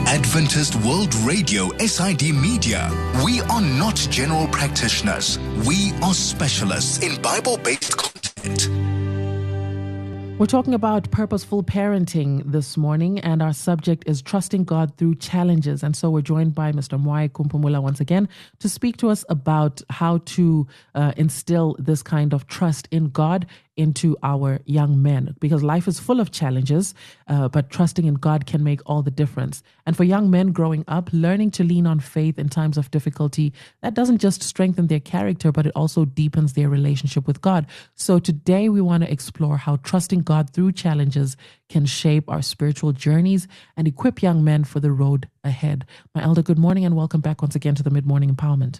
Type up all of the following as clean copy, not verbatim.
Adventist World Radio, SID Media. We are not general practitioners. We are specialists in Bible-based content. We're talking about purposeful parenting this morning, and our subject is trusting God through challenges. And so we're joined by Mr. Mwai Kumpumula once again to speak to us about how to instill this kind of trust in God into our young men, because life is full of challenges, but trusting in God can make all the difference. And for young men growing up, learning to lean on faith in times of difficulty, that doesn't just strengthen their character, but it also deepens their relationship with God. So today we want to explore how trusting God through challenges can shape our spiritual journeys and equip young men for the road ahead. My elder, good morning and welcome back once again to the Mid-Morning Empowerment.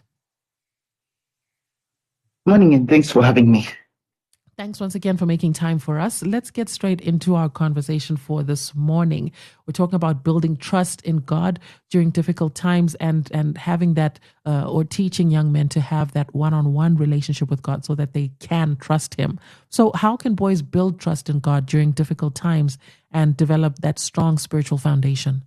Morning, and thanks for having me. Thanks once again for making time for us. Let's get straight into our conversation for this morning. We're talking about building trust in God during difficult times and having that or teaching young men to have that one-on-one relationship with God so that they can trust Him. So how can boys build trust in God during difficult times and develop that strong spiritual foundation?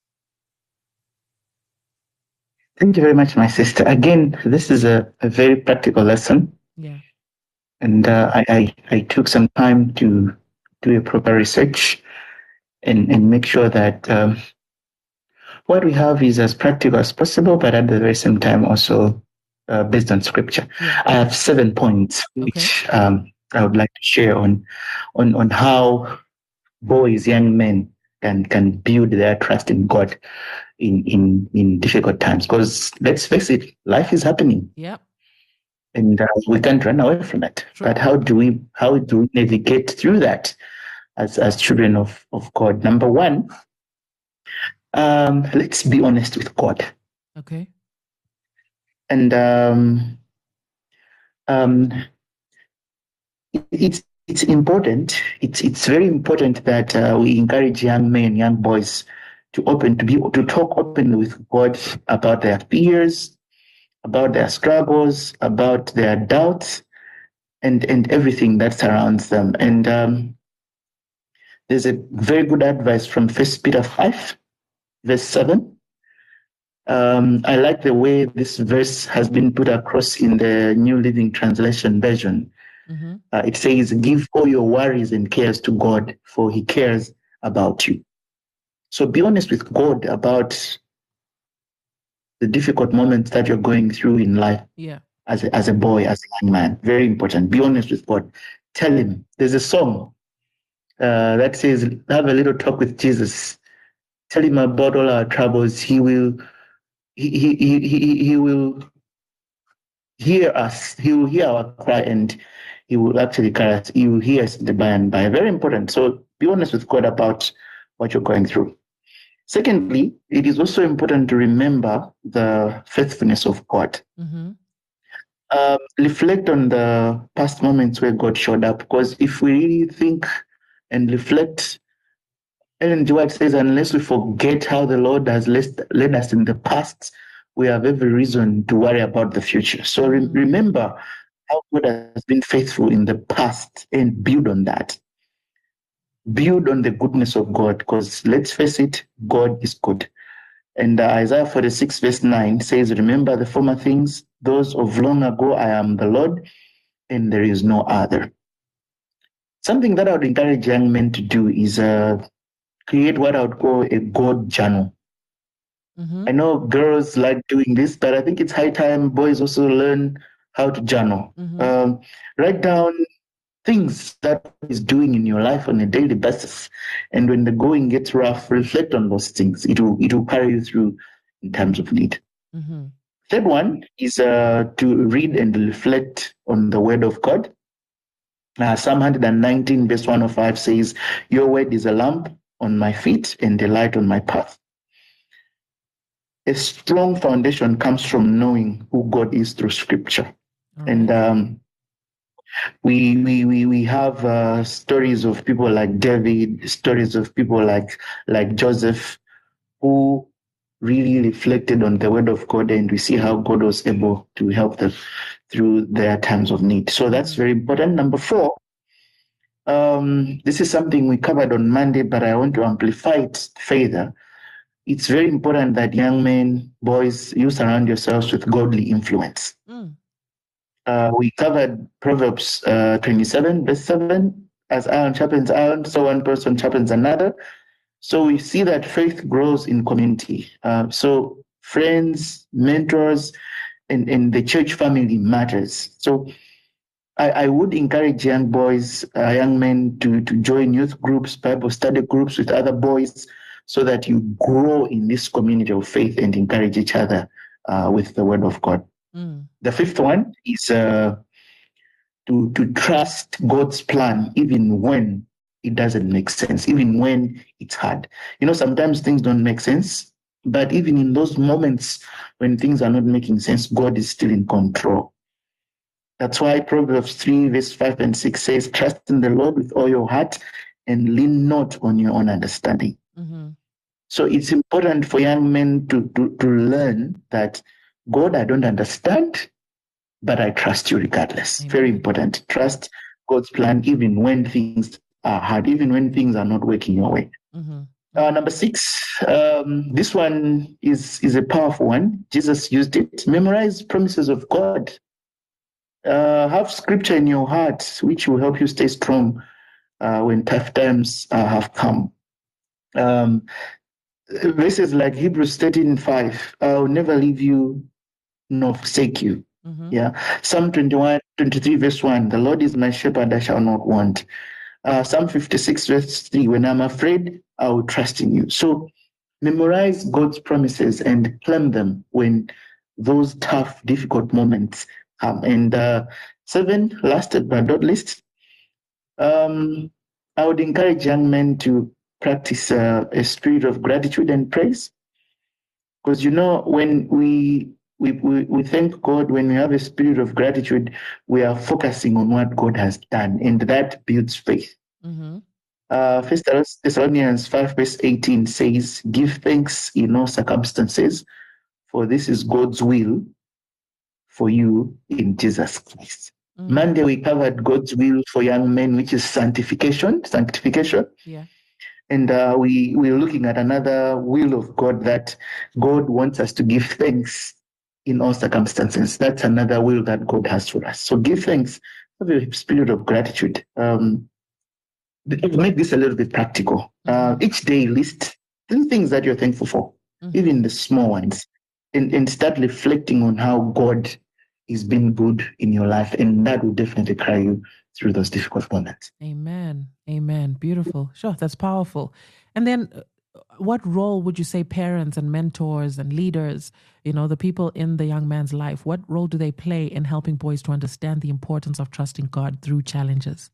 Thank you very much, my sister. Again, this is a very practical lesson. Yeah. And I took some time to do a proper research and make sure that what we have is as practical as possible, but at the very same time also based on scripture. Yeah. I have 7 points which I would like to share on how boys, young men can build their trust in God in difficult times. Because let's face it, life is happening. Yep. And we can't run away from it. True. But how do we navigate through that as children of God? Number one, let's be honest with God. Okay. And it's important. It's very important that we encourage young men, young boys to talk openly with God about their fears, about their struggles, about their doubts, and everything that surrounds them. And there's a very good advice from 1 Peter 5, verse 7. I like the way this verse has been put across in the New Living Translation version. Mm-hmm. It says, "Give all your worries and cares to God, for He cares about you." So be honest with God about the difficult moments that you're going through in life. Yeah. As a boy, as a young man. Very important. Be honest with God. Tell Him. There's a song that says, "Have a little talk with Jesus. Tell Him about all our troubles. He will hear us. He will hear our cry, and He will actually carry us. He will hear us by and by." Very important. So be honest with God about what you're going through. Secondly, it is also important to remember the faithfulness of God. Mm-hmm. Reflect on the past moments where God showed up, because if we really think and reflect, Ellen G. White says, unless we forget how the Lord has led us in the past, we have every reason to worry about the future. So remember how God has been faithful in the past and build on that. Build on the goodness of God, because let's face it, God is good. And Isaiah 46 verse 9 says, "Remember the former things, those of long ago. I am the Lord, and there is no other." Something that I would encourage young men to do is create what I would call a God journal. Mm-hmm. I know girls like doing this, but I think it's high time boys also learn how to journal. Mm-hmm. Write down things that is doing in your life on a daily basis, and when the going gets rough, reflect on those things. It will carry you through in times of need. Mm-hmm. Third one is to read and reflect on the Word of God. Psalm 119 verse 105 says, "Your word is a lamp on my feet and a light on my path." A strong foundation comes from knowing who God is through Scripture. Right. And we have stories of people like David, stories of people like Joseph, who really reflected on the Word of God, and we see how God was able to help them through their times of need. So that's very important. Number 4, this is something we covered on Monday, but I want to amplify it further, it's very important that young men, boys, you surround yourselves with godly influence. We covered Proverbs 27, verse 7, as iron sharpens iron, so one person sharpens another. So we see that faith grows in community. So friends, mentors, and the church family matters. So I would encourage young boys, young men to join youth groups, Bible study groups with other boys, so that you grow in this community of faith and encourage each other with the word of God. The fifth one is to trust God's plan even when it doesn't make sense, even when it's hard. Sometimes things don't make sense, but even in those moments when things are not making sense, God is still in control. That's why Proverbs 3, verse 5 and 6 says, trust in the Lord with all your heart and lean not on your own understanding. So it's important for young men to learn that, God, I don't understand, but I trust you regardless. Amen. Very important. Trust God's plan even when things are hard, even when things are not working your way. Number 6, this one is a powerful one. Jesus used it. Memorize promises of God. Have scripture in your heart, which will help you stay strong when tough times have come. Verses like Hebrews 13:5, I'll never leave you nor forsake you. Yeah. Psalm 23, verse 1, the Lord is my shepherd, I shall not want. Psalm 56, verse 3, when I'm afraid, I will trust in you. So memorize God's promises and claim them when those tough, difficult moments come. And 7, last but not least, I would encourage young men to practice a spirit of gratitude and praise. Because, when we thank God, when we have a spirit of gratitude, we are focusing on what God has done, and that builds faith. 1 Thessalonians 5, verse 18 says, give thanks in all circumstances, for this is God's will for you in Jesus Christ. Monday, we covered God's will for young men, which is sanctification. Yeah. And we're looking at another will of God, that God wants us to give thanks in all circumstances. That's another will that God has for us. So give thanks, have a spirit of gratitude. Make this a little bit practical. Each day, list 3 things that you're thankful for, even the small ones, and start reflecting on how God is being good in your life, and that will definitely carry you through those difficult moments. Amen. Amen. Beautiful. Sure, that's powerful. And then what role would you say parents and mentors and leaders, the people in the young man's life, what role do they play in helping boys to understand the importance of trusting God through challenges?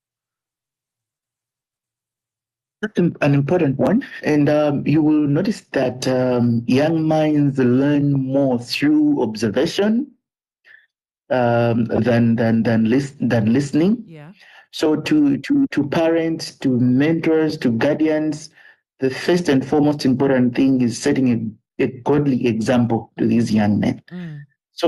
An important one. And you will notice that young minds learn more through observation than listening. Yeah. So to parents, to mentors, to guardians, the first and foremost important thing is setting a godly example to these young men. So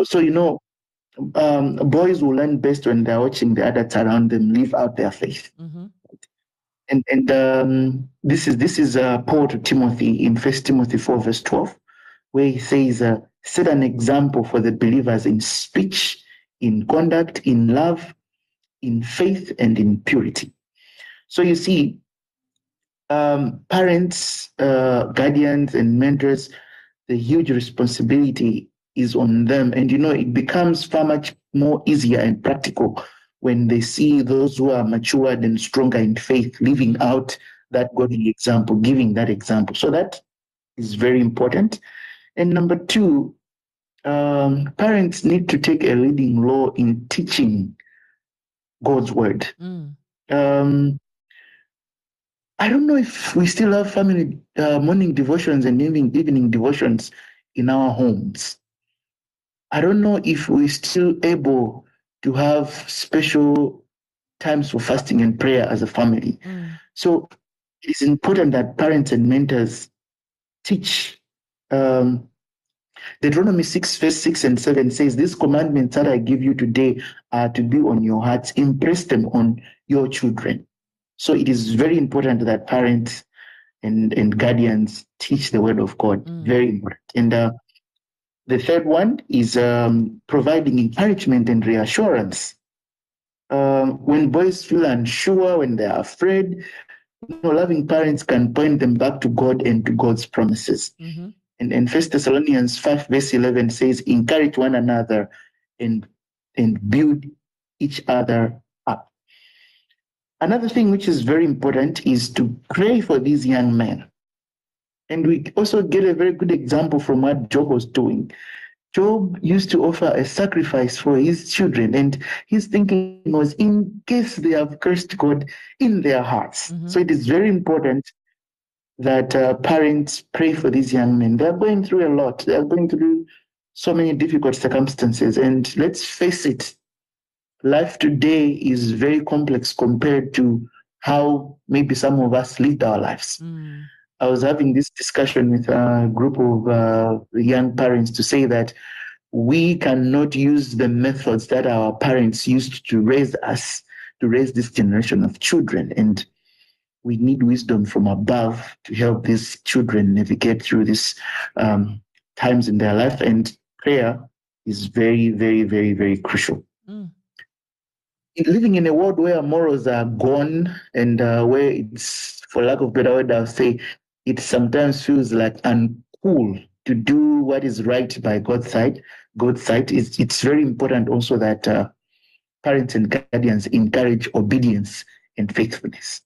boys will learn best when they're watching the adults around them live out their faith. And this is Paul to Timothy in 1 Timothy 4, verse 12, where he says, set an example for the believers in speech, in conduct, in love, in faith, and in purity. So you see, parents, guardians, and mentors, the huge responsibility is on them. And it becomes far much more easier and practical when they see those who are matured and stronger in faith living out that godly example, giving that example. So that is very important. And number 2, parents need to take a leading role in teaching God's word. I don't know if we still have family morning devotions and evening devotions in our homes. I don't know if we're still able to have special times for fasting and prayer as a family. So it's important that parents and mentors teach. Deuteronomy 6, verse 6 and 7 says, these commandments that I give you today are to be on your hearts. Impress them on your children. So it is very important that parents and guardians teach the word of God. Very important. And the third one is providing encouragement and reassurance. When boys feel unsure, when they are afraid, loving parents can point them back to God and to God's promises. And 1 Thessalonians 5 verse 11 says, encourage one another and build each other up. Another thing which is very important is to pray for these young men. And we also get a very good example from what Job was doing. Job used to offer a sacrifice for his children, and his thinking was in case they have cursed God in their hearts. So it is very important that parents pray for these young men. They're going through a lot. They're going through so many difficult circumstances. And let's face it, life today is very complex compared to how maybe some of us lived our lives. I was having this discussion with a group of young parents to say that we cannot use the methods that our parents used to raise us, to raise this generation of children. And we need wisdom from above to help these children navigate through these times in their life. And prayer is very, very, very, very crucial. Living in a world where morals are gone and where it's, for lack of a better word, I'll say, it sometimes feels like uncool to do what is right by God's side. It's very important also that parents and guardians encourage obedience and faithfulness.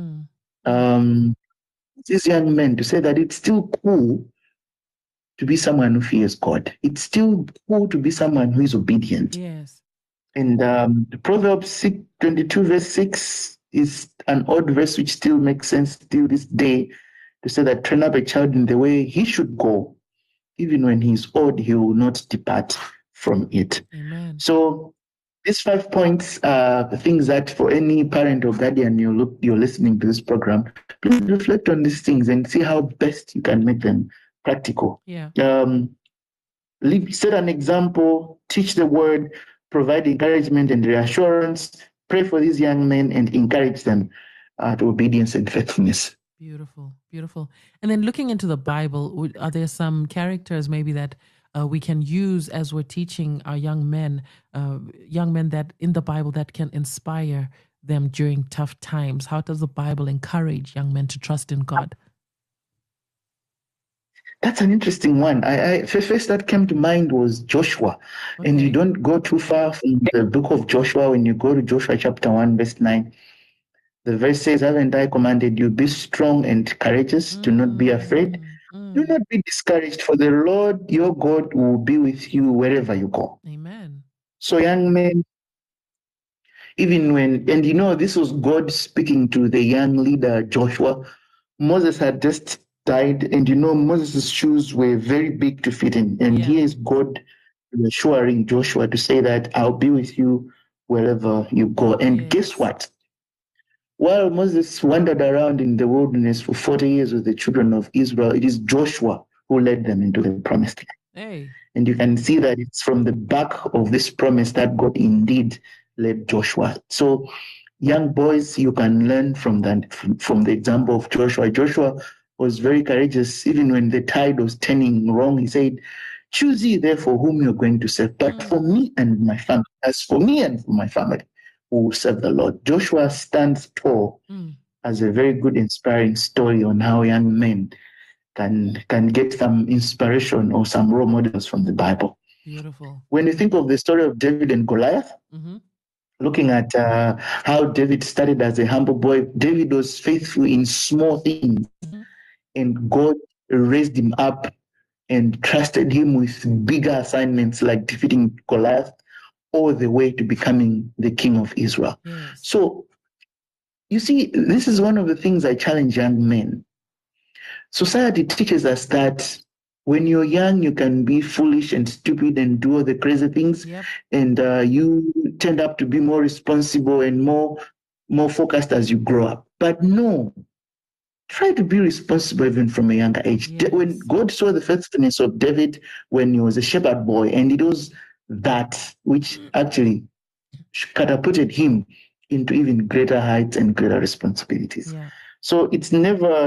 These young men to say that it's still cool to be someone who fears God. It's still cool to be someone who is obedient. Yes. And Proverbs 22 verse 6 is an odd verse which still makes sense till this day, to say that train up a child in the way he should go. Even when he's old, he will not depart from it. Amen. So these 5 points are things that for any parent or guardian you're listening to this program, please reflect on these things and see how best you can make them practical. Yeah. Set an example, teach the word, provide encouragement and reassurance, pray for these young men and encourage them to obedience and faithfulness. Beautiful, beautiful. And then looking into the Bible, are there some characters maybe that we can use as we're teaching our young men that in the Bible that can inspire them during tough times? How does the Bible encourage young men to trust in God? That's an interesting one. First that came to mind was Joshua. Okay. And you don't go too far from the book of Joshua. When you go to Joshua chapter 1, verse 9, the verse says, haven't I commanded you, be strong and courageous, do not be afraid. Do not be discouraged, for the Lord your God will be with you wherever you go. Amen. So young men, even when, and this was God speaking to the young leader Joshua. Moses had just died, and Moses' shoes were very big to fit in. And here is God reassuring Joshua to say that I'll be with you wherever you go. And guess what? While Moses wandered around in the wilderness for 40 years with the children of Israel, it is Joshua who led them into the promised land. And you can see that it's from the back of this promise that God indeed led Joshua. So young boys, you can learn from that, from the example of Joshua. Joshua was very courageous. Even when the tide was turning wrong, he said, choose ye therefore whom you're going to serve. But for me and my family, as for me and for my family, who will serve the Lord. Joshua stands tall as a very good, inspiring story on how young men can get some inspiration or some role models from the Bible. Beautiful. When you think of the story of David and Goliath, looking at how David started as a humble boy, David was faithful in small things, and God raised him up and trusted him with bigger assignments like defeating Goliath, all the way to becoming the king of Israel. Yes. So, you see, this is one of the things I challenge young men. Society teaches us that when you're young, you can be foolish and stupid and do all the crazy things, and you tend up to be more responsible and more focused as you grow up. But no, try to be responsible even from a younger age. Yes. When God saw the faithfulness of David when he was a shepherd boy, and it was that which actually catapulted him into even greater heights and greater responsibilities. Yeah. So it's never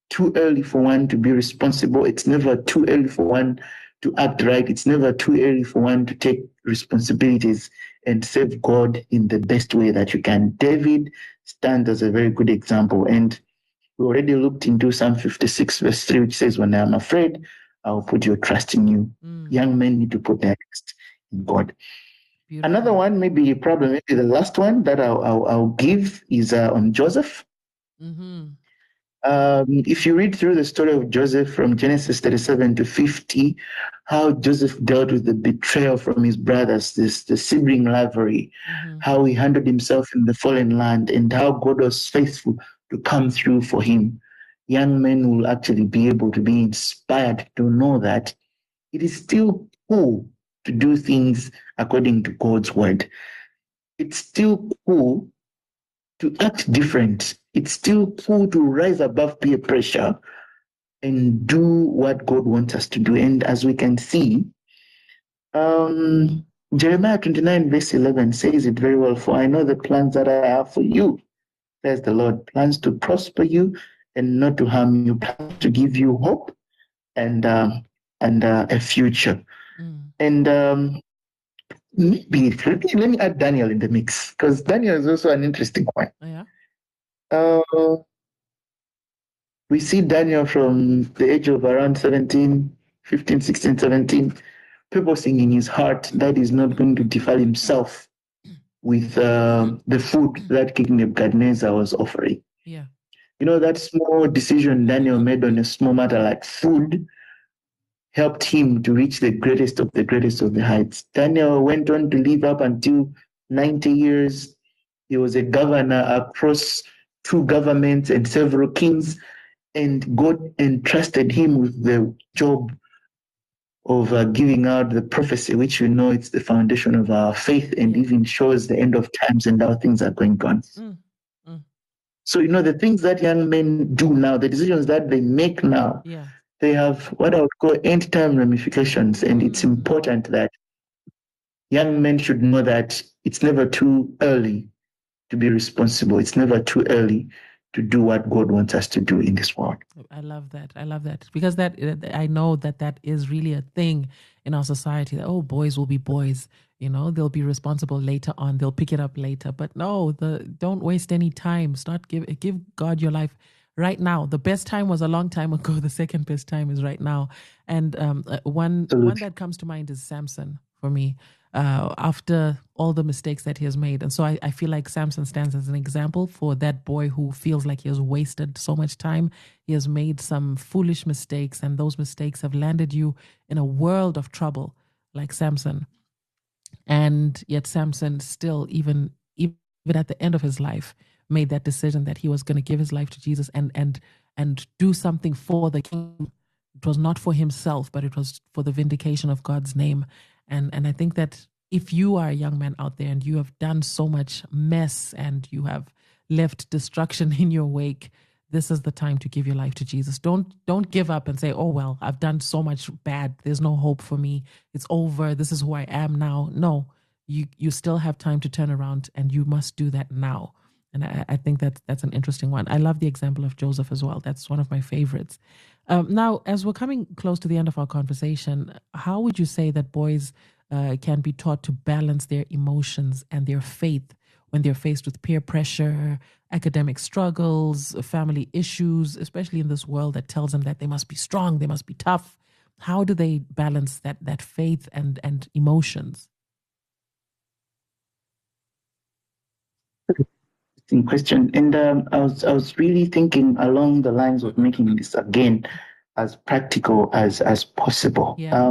too early for one to be responsible. It's never too early for one to act right. It's never too early for one to take responsibilities and serve God in the best way that you can. David stands as a very good example. And we already looked into Psalm 56, verse 3, which says, when I am afraid, I'll put your trust in you. Young men need to put their trust in God. Beautiful. Another one, maybe probably maybe the last one that I'll give is on Joseph. Mm-hmm. If you read through the story of Joseph from Genesis 37 to 50, how Joseph dealt with the betrayal from his brothers, the sibling rivalry, how he handled himself in the foreign land, and how God was faithful to come through for him. Young men will actually be able to be inspired to know that it is still cool to do things according to God's word. It's still cool to act different. It's still cool to rise above peer pressure and do what God wants us to do. And as we can see, Jeremiah 29 verse 11 says it very well. For I know the plans that I have for you, says the Lord, plans to prosper you and not to harm you, plans to give you hope and a future. And maybe let me add Daniel in the mix, because Daniel is also an interesting one. Yeah. We see Daniel from the age of around 17, 15, 16, 17, purposing in his heart that he's not going to defile himself with the food that King Nebuchadnezzar was offering. Yeah. You know, that small decision Daniel made on a small matter like food helped him to reach the greatest of the heights. Daniel went on to live up until 90 years. He was a governor across 2 governments and several kings, and God entrusted him with the job of giving out the prophecy, which we know it's the foundation of our faith and even shows the end of times and how things are going on. So, you know, the things that young men do now, the decisions that they make now, they have what I would call end time ramifications. And it's important that young men should know that it's never too early to be responsible. It's never too early to do what God wants us to do in this world. I love that. I love that, because that I know that is really a thing in our society. That, oh, boys will be boys. You know, they'll be responsible later on. They'll pick it up later. But no, don't waste any time. Give God your life right now. The best time was a long time ago. The second best time is right now. And one that comes to mind is Samson for me. After all the mistakes that he has made. And so I feel like Samson stands as an example for that boy who feels like he has wasted so much time. He has made some foolish mistakes, and those mistakes have landed you in a world of trouble, like Samson. And yet Samson still, even at the end of his life, made that decision that he was going to give his life to Jesus and do something for the kingdom. It was not for himself, but it was for the vindication of God's name. And I think that if you are a young man out there and you have done so much mess and you have left destruction in your wake, this is the time to give your life to Jesus. Don't give up and say, oh, well, I've done so much bad. There's no hope for me. It's over. This is who I am now. No, you still have time to turn around, and you must do that now. And I think that's an interesting one. I love the example of Joseph as well. That's one of my favorites. Now, as we're coming close to the end of our conversation, how would you say that boys can be taught to balance their emotions and their faith when they're faced with peer pressure, academic struggles, family issues, especially in this world that tells them that they must be strong, they must be tough? How do they balance that faith and emotions? Question. And I was really thinking along the lines of making this again as practical as possible. Yeah.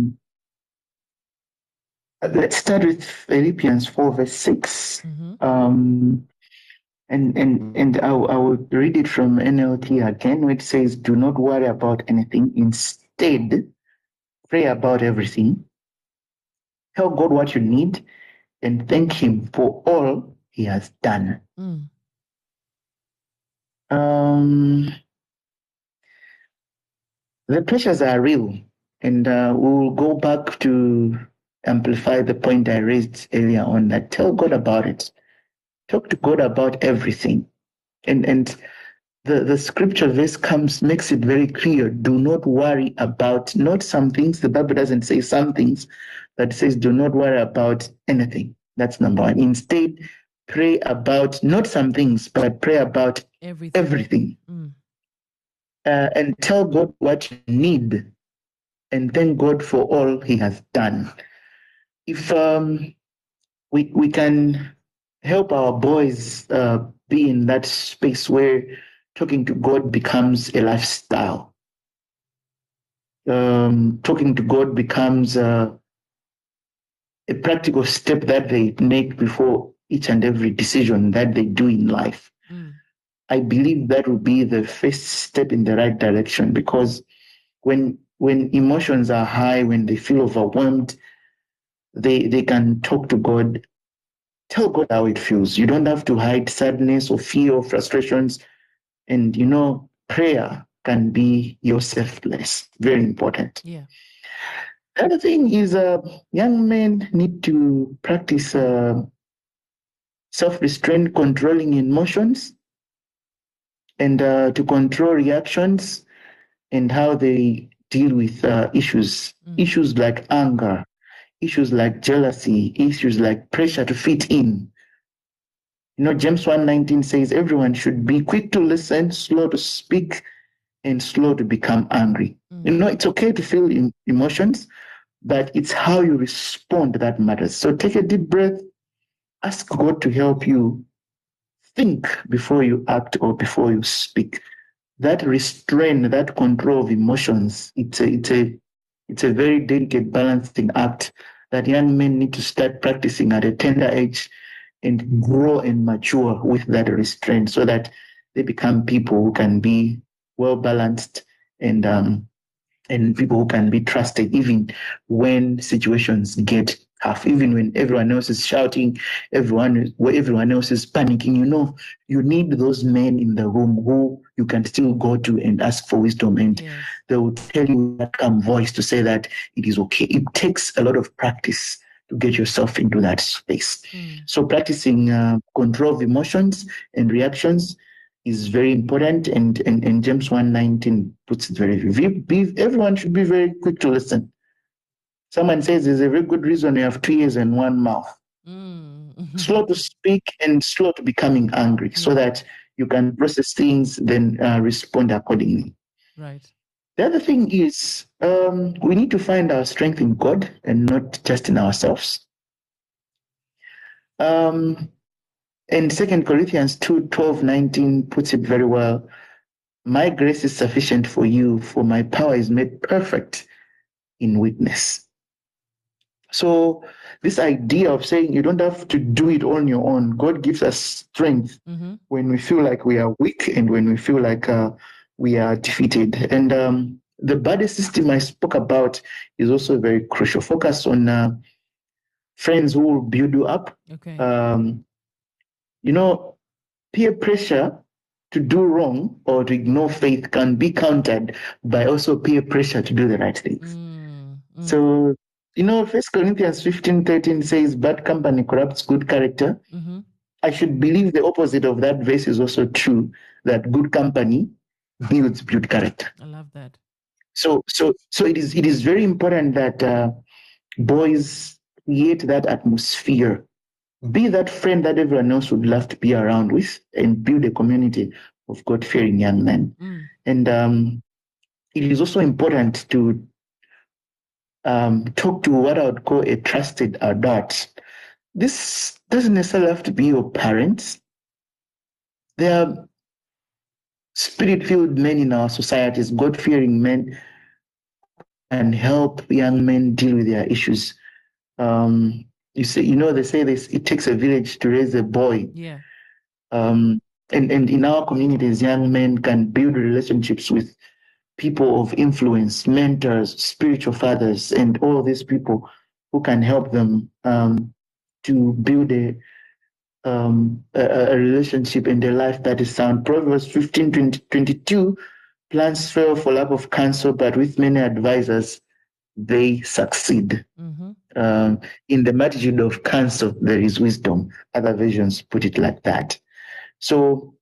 Let's start with Philippians 4 verse 6. And I will read it from NLT again, which says, do not worry about anything. Instead, pray about everything. Tell God what you need and thank him for all he has done. The pressures are real, and we'll go back to amplify the point I raised earlier on, that tell God about it. Talk to God about everything. And the scripture verse makes it very clear. Do not worry about not some things. The Bible doesn't say some things, but it says do not worry about anything. That's number one. Instead, pray about not some things, but pray about everything. And tell God what you need, and thank God for all He has done. If we can help our boys be in that space where talking to God becomes a lifestyle. Talking to God becomes a practical step that they make before each and every decision that they do in life. I believe that will be the first step in the right direction, because when emotions are high, when they feel overwhelmed, they can talk to God. Tell God how it feels. You don't have to hide sadness or fear or frustrations. And, prayer can be your safe place. Very important. Yeah. The other thing is young men need to practice self-restraint, controlling emotions, and to control reactions and how they deal with issues. Issues like anger, issues like jealousy, issues like pressure to fit in. James 1:19 says everyone should be quick to listen, slow to speak, and slow to become angry. It's okay to feel emotions, but it's how you respond that matters. So take a deep breath, ask God to help you think before you act or before you speak. That restraint, that control of emotions, it's a very delicate balancing act that young men need to start practicing at a tender age and grow and mature with that restraint, so that they become people who can be well balanced and people who can be trusted, even when situations get tough, even when everyone else is shouting, everyone else is panicking. You need those men in the room who you can still go to and ask for wisdom, and they will tell you that calm voice to say that it is okay. It takes a lot of practice to get yourself into that space. So practicing control of emotions and reactions is very important, and James 1:19 puts it very vivid. Everyone should be very quick to listen. Someone says there's a very good reason you have 2 ears and 1 mouth. Slow to speak and slow to becoming angry, so that you can process things, then respond accordingly. Right. The other thing is we need to find our strength in God and not just in ourselves. And 2 Corinthians 2:12-19 puts it very well. My grace is sufficient for you, for my power is made perfect in weakness. So this idea of saying you don't have to do it on your own. God gives us strength when we feel like we are weak and when we feel like we are defeated. And the body system I spoke about is also very crucial. Focus on friends who will build you up. Okay. Peer pressure to do wrong or to ignore faith can be countered by also peer pressure to do the right things. So, 1 Corinthians 15:13 says, bad company corrupts good character. I should believe the opposite of that verse is also true, that good company builds good character. I love that. So it is very important that boys create that atmosphere. Be that friend that everyone else would love to be around with, and build a community of God-fearing young men. And it is also important to talk to what I would call a trusted adult. This doesn't necessarily have to be your parents. There are spirit-filled men in our societies, God-fearing men, and help young men deal with their issues. They say this, it takes a village to raise a boy. Yeah. And in our communities, young men can build relationships with people of influence, mentors, spiritual fathers, and all these people who can help them to build a relationship in their life that is sound. Proverbs 15:22, plans fail for lack of counsel, but with many advisors, they succeed. In the multitude of counsel, there is wisdom. Other versions put it like that. So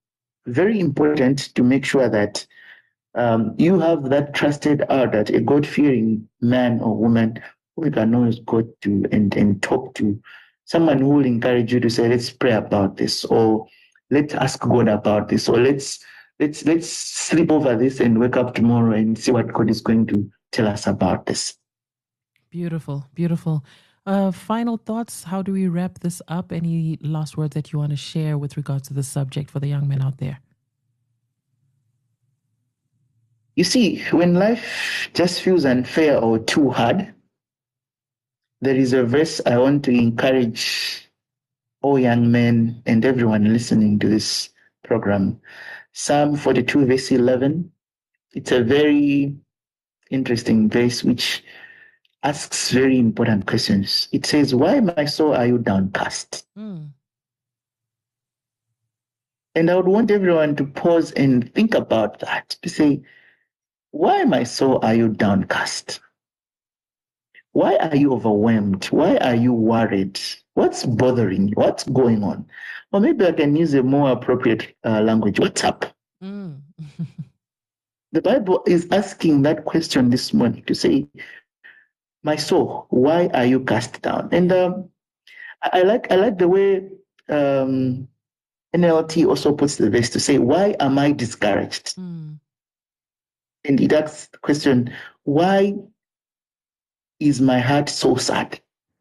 very important to make sure that you have that trusted elder, a God-fearing man or woman who you can always go to and talk to, someone who will encourage you to say, let's pray about this, or let's ask God about this, or let's sleep over this and wake up tomorrow and see what God is going to tell us about this. Beautiful, beautiful. Final thoughts. How do we wrap this up? Any last words that you want to share with regards to the subject for the young men out there? You see, when life just feels unfair or too hard, there is a verse I want to encourage all young men and everyone listening to this program. Psalm 42, verse 11. It's a very interesting verse which asks very important questions. It says, "Why, my soul, are you downcast?" And I would want everyone to pause and think about that, to say, why, my soul, are you downcast? Why are you overwhelmed? Why are you worried? What's bothering you? What's going on? Or maybe I can use a more appropriate language. What's up? The Bible is asking that question this morning to say, my soul, why are you cast down? And I like the way NLT also puts the verse to say, why am I discouraged? And it asks the question, why is my heart so sad?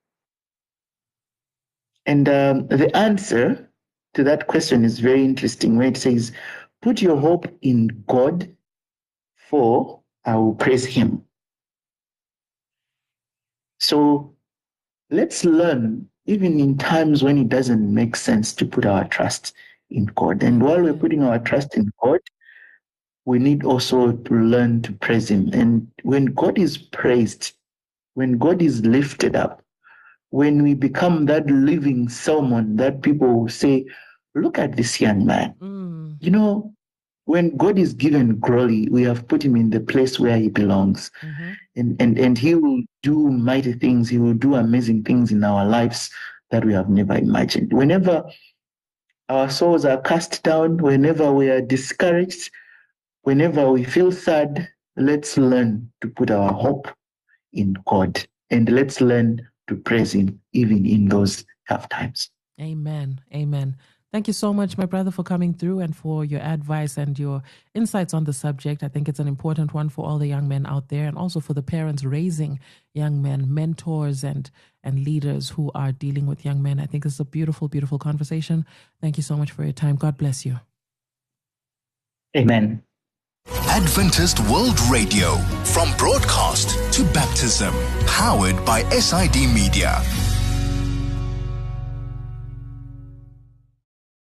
And the answer to that question is very interesting, where it says, put your hope in God, for I will praise him. So let's learn, even in times when it doesn't make sense, to put our trust in God. And while we're putting our trust in God, we need also to learn to praise him. And when God is praised, when God is lifted up, when we become that living sermon that people will say, look at this young man. You know, when God is given glory, we have put him in the place where he belongs. And he will do mighty things. He will do amazing things in our lives that we have never imagined. Whenever our souls are cast down, whenever we are discouraged, whenever we feel sad, let's learn to put our hope in God, and let's learn to praise him even in those tough times. Amen. Amen. Thank you so much, my brother, for coming through and for your advice and your insights on the subject. I think it's an important one for all the young men out there, and also for the parents raising young men, mentors and leaders who are dealing with young men. I think it's a beautiful, beautiful conversation. Thank you so much for your time. God bless you. Amen. Adventist World Radio, from broadcast to baptism, powered by SID Media.